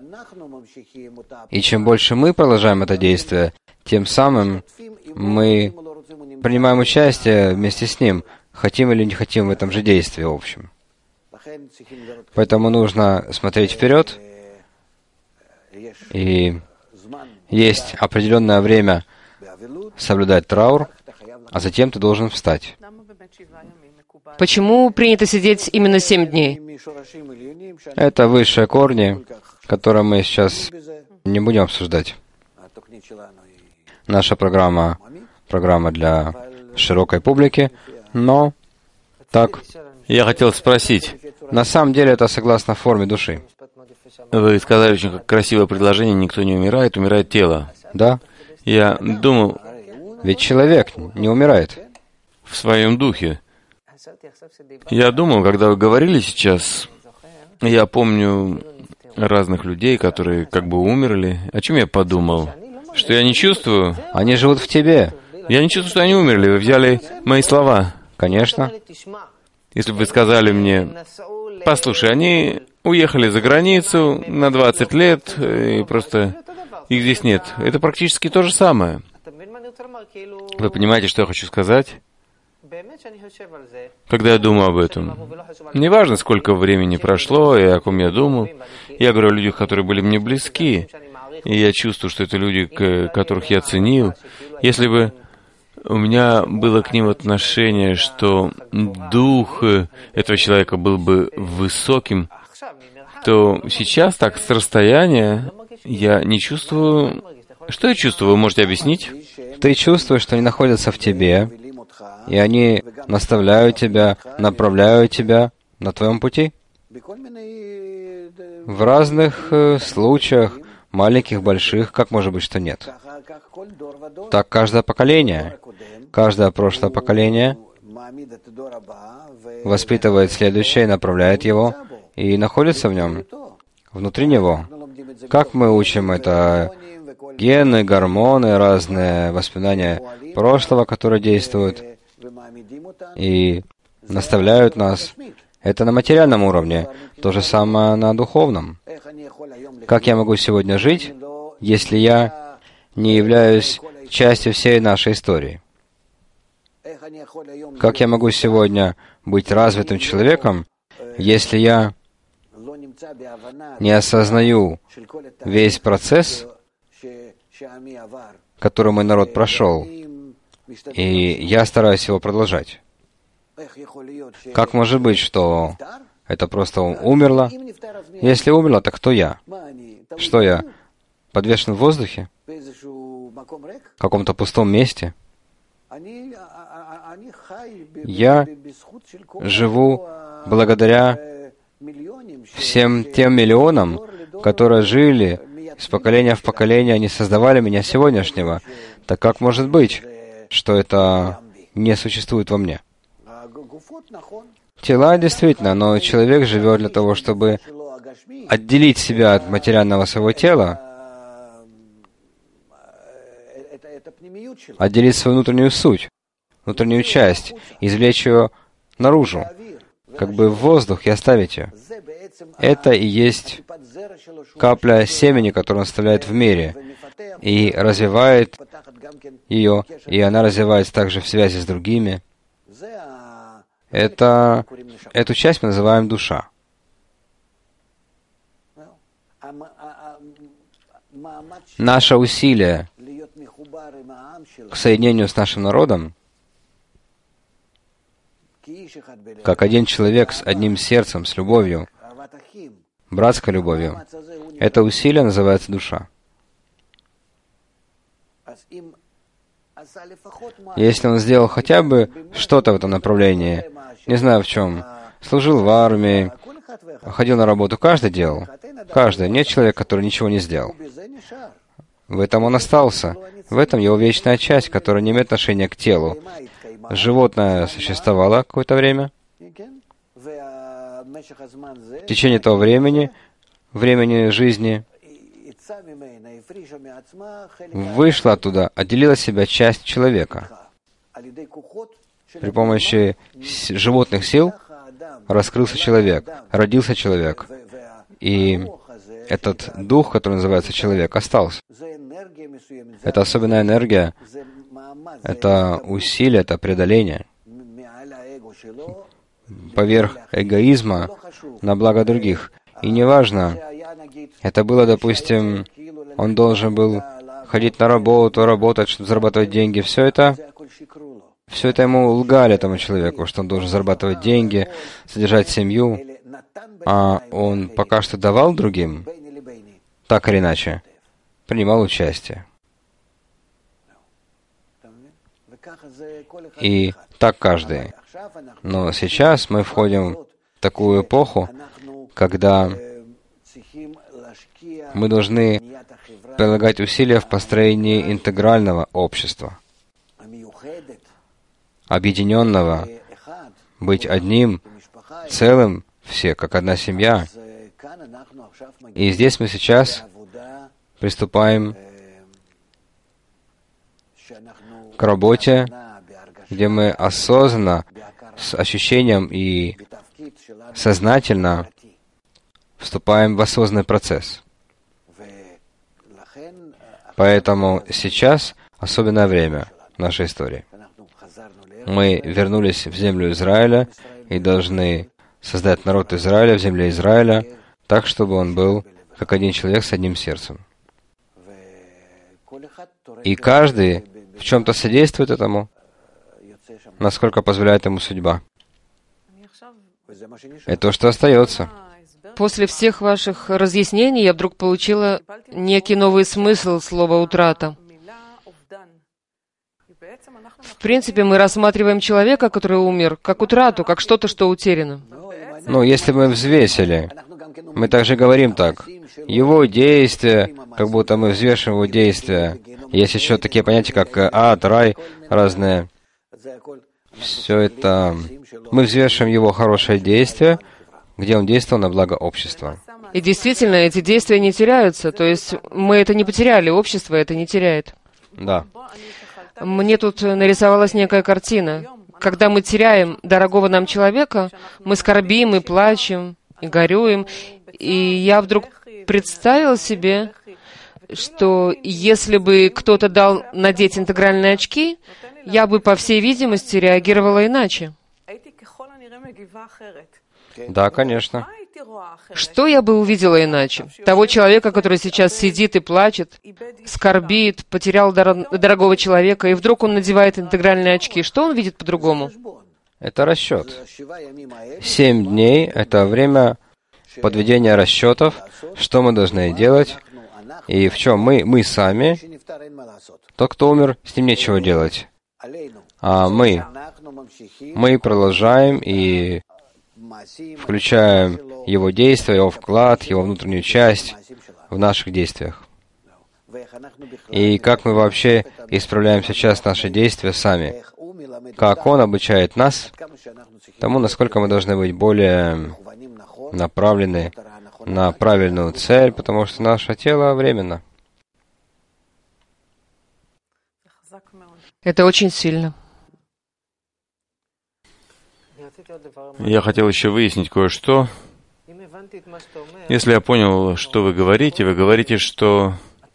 И чем больше мы продолжаем это действие, тем самым мы принимаем участие вместе с ним, хотим или не хотим в этом же действии в общем. Поэтому нужно смотреть вперед, и есть определенное время соблюдать траур, а затем ты должен встать. Почему принято сидеть именно семь дней? Это высшие корни, которые мы сейчас не будем обсуждать. Наша программа — программа для широкой публики, но так... Я хотел спросить. На самом деле это согласно форме души. Вы сказали очень красивое предложение: никто не умирает, умирает тело. Да. Я думал... Ведь человек не умирает. В своем духе. Я думал, когда вы говорили сейчас, я помню разных людей, которые как бы умерли. О чем я подумал? Что я не чувствую? Они живут в тебе. Я не чувствую, что они умерли. Вы взяли мои слова. Конечно. Если бы вы сказали мне: послушай, они уехали за границу на двадцать лет, и просто их здесь нет. Это практически то же самое. Вы понимаете, что я хочу сказать? Когда я думаю об этом, неважно, сколько времени прошло и о ком я думал, я говорю о людях, которые были мне близки, и я чувствую, что это люди, которых я ценил. Если бы у меня было к ним отношение, что дух этого человека был бы высоким, то сейчас, так, с расстояния, я не чувствую... Что я чувствую, вы можете объяснить? Ты чувствуешь, что они находятся в тебе, и они наставляют тебя, направляют тебя на твоем пути. В разных э, случаях, маленьких, больших, как может быть, что нет? Так каждое поколение, каждое прошлое поколение воспитывает следующее, направляет его и находится в нем, внутри него. Как мы учим это? Гены, гормоны, разные воспоминания прошлого, которые действуют и наставляют нас. Это на материальном уровне. То же самое на духовном. Как я могу сегодня жить, если я не являюсь частью всей нашей истории. Как я могу сегодня быть развитым человеком, если я не осознаю весь процесс, который мой народ прошел, и я стараюсь его продолжать? Как может быть, что это просто умерло? Если умерло, то кто я? Что я? Подвешен в воздухе? В каком-то пустом месте? Я живу благодаря всем тем миллионам, которые жили с поколения в поколение, они создавали меня сегодняшнего. Так как может быть, что это не существует во мне? Тела действительно, но человек живет для того, чтобы отделить себя от материального своего тела, отделить свою внутреннюю суть, внутреннюю часть, извлечь ее наружу, как бы в воздух и оставить ее. Это и есть капля семени, которую он оставляет в мире, и развивает ее, и она развивается также в связи с другими. Это, эту часть мы называем душа. Наше усилие к соединению с нашим народом, как один человек с одним сердцем, с любовью, братской любовью, это усилие называется душа. Если он сделал хотя бы что-то в этом направлении, не знаю в чем, служил в армии, ходил на работу, каждый делал. Каждый. Нет человека, который ничего не сделал. В этом он остался. В этом его вечная часть, которая не имеет отношения к телу. Животное существовало какое-то время. В течение этого времени, времени жизни, вышла оттуда, отделила себя часть человека. При помощи животных сил раскрылся человек, родился человек. И этот дух, который называется человек, остался. Это особенная энергия, это усилие, это преодоление поверх эгоизма на благо других. И неважно, это было, допустим, он должен был ходить на работу, работать, чтобы зарабатывать деньги. Все это, все это ему лгали, этому человеку, что он должен зарабатывать деньги, содержать семью, а он пока что давал другим, так или иначе, принимал участие. И так каждый. Но сейчас мы входим в такую эпоху, когда мы должны прилагать усилия в построении интегрального общества, объединенного, быть одним, целым, все, как одна семья. И здесь мы сейчас приступаем к работе, где мы осознанно, с ощущением и сознательно вступаем в осознанный процесс. Поэтому сейчас особенное время в нашей истории. Мы вернулись в землю Израиля и должны создать народ Израиля в земле Израиля так, чтобы он был как один человек с одним сердцем. И каждый в чем-то содействует этому, насколько позволяет ему судьба. Это то, что остается. После всех ваших разъяснений я вдруг получила некий новый смысл слова «утрата». В принципе, мы рассматриваем человека, который умер, как утрату, как что-то, что утеряно. Ну, если мы взвесили, мы также говорим так. Его действия, как будто мы взвешиваем его действия. Есть еще такие понятия, как ад, рай, разные. Все это... Мы взвешиваем его хорошее действие, где он действовал на благо общества. И действительно, эти действия не теряются. То есть мы это не потеряли, общество это не теряет. Да. Мне тут нарисовалась некая картина. Когда мы теряем дорогого нам человека, мы скорбим и плачем, и горюем. И я вдруг представил себе что если бы кто-то дал надеть интегральные очки, я бы, по всей видимости, реагировала иначе. Да, конечно. Что я бы увидела иначе? Того человека, который сейчас сидит и плачет, скорбит, потерял дор- дорогого человека, и вдруг он надевает интегральные очки. Что он видит по-другому? Это расчет. Семь дней — это время подведения расчетов, что мы должны делать, и в чем мы, мы сами, тот, кто умер, с ним нечего делать. А мы, мы продолжаем и включаем его действия, его вклад, его внутреннюю часть в наших действиях. И как мы вообще исправляем сейчас наши действия сами? Как Он обучает нас тому, насколько мы должны быть более направлены на правильную цель, потому что наше тело временно. Это очень сильно. Я хотел еще выяснить кое-что. Если я понял, что вы говорите, вы говорите, что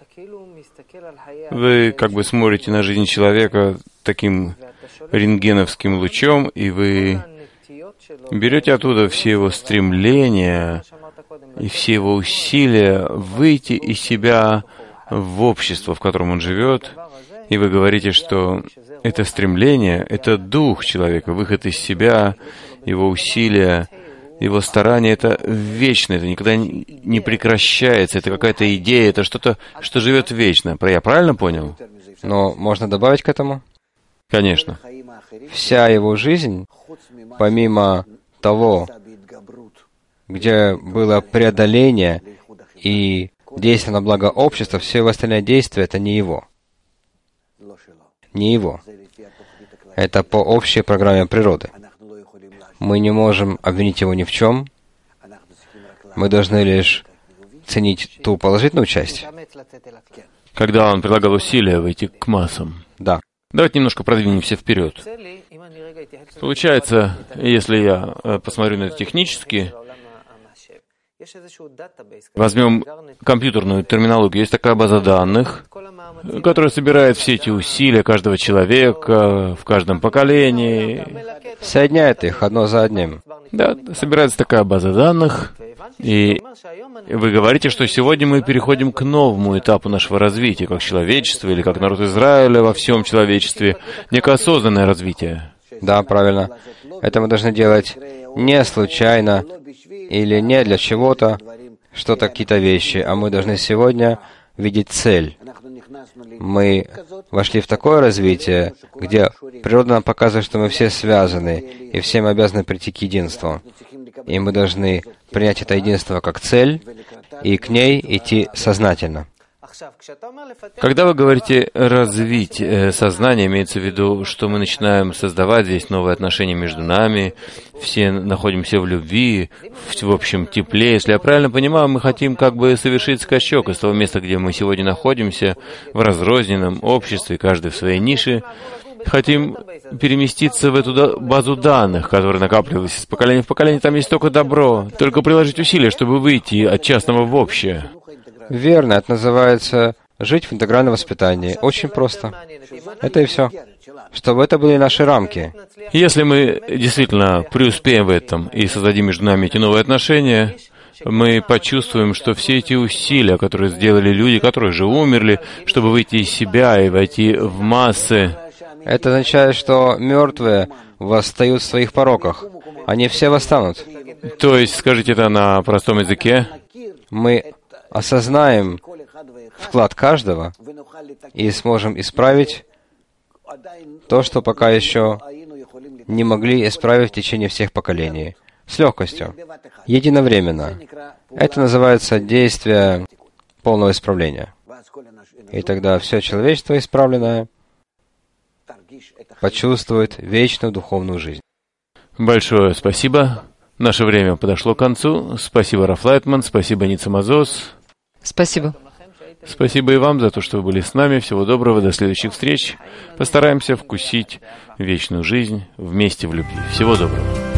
вы как бы смотрите на жизнь человека таким рентгеновским лучом, и вы берете оттуда все его стремления и все его усилия выйти из себя в общество, в котором он живет, и вы говорите, что это стремление, это дух человека, выход из себя, его усилия, его старания — это вечно, это никогда не прекращается, это какая-то идея, это что-то, что живет вечно. Я правильно понял? Но можно добавить к этому? Конечно. Вся его жизнь, помимо того, где было преодоление и действие на благо общества, все его остальные действия — это не его. Не его. Это по общей программе природы. Мы не можем обвинить его ни в чем. Мы должны лишь ценить ту положительную часть. Когда он прилагал усилия выйти к массам. Да. Давайте немножко продвинемся вперед. Получается, если я посмотрю на это технически, возьмем компьютерную терминологию. Есть такая база данных, которая собирает все эти усилия каждого человека в каждом поколении. Соединяет их одно за одним. Да, собирается такая база данных, и вы говорите, что сегодня мы переходим к новому этапу нашего развития, как человечество или как народ Израиля во всем человечестве, некое осознанное развитие. Да, правильно. Это мы должны делать не случайно или не для чего-то, что-то, какие-то вещи, а мы должны сегодня видеть цель. Мы вошли в такое развитие, где природа нам показывает, что мы все связаны, и все мы обязаны прийти к единству. И мы должны принять это единство как цель, и к ней идти сознательно. Когда вы говорите «развить э, сознание», имеется в виду, что мы начинаем создавать здесь новые отношения между нами, все находимся в любви, в, в общем тепле. Если я правильно понимаю, мы хотим как бы совершить скачок из того места, где мы сегодня находимся, в разрозненном обществе, каждый в своей нише, хотим переместиться в эту базу данных, которая накапливалась из поколения в поколение. Там есть только добро, только приложить усилия, чтобы выйти от частного в общее. Верно, это называется жить в интегральном воспитании. Очень просто. Это и все. Чтобы это были наши рамки. Если мы действительно преуспеем в этом и создадим между нами эти новые отношения, мы почувствуем, что все эти усилия, которые сделали люди, которые же умерли, чтобы выйти из себя и войти в массы, это означает, что мертвые восстают в своих пороках. Они все восстанут. То есть, скажите это на простом языке. Мы осознаем вклад каждого и сможем исправить то, что пока еще не могли исправить в течение всех поколений. С легкостью. Единовременно. Это называется действие полного исправления. И тогда все человечество исправленное почувствует вечную духовную жизнь. Большое спасибо. Наше время подошло к концу. Спасибо, Раф Лайтман. Спасибо, Ница Мазос. Спасибо. Спасибо и вам за то, что вы были с нами. Всего доброго, до следующих встреч. Постараемся вкусить вечную жизнь вместе в любви. Всего доброго.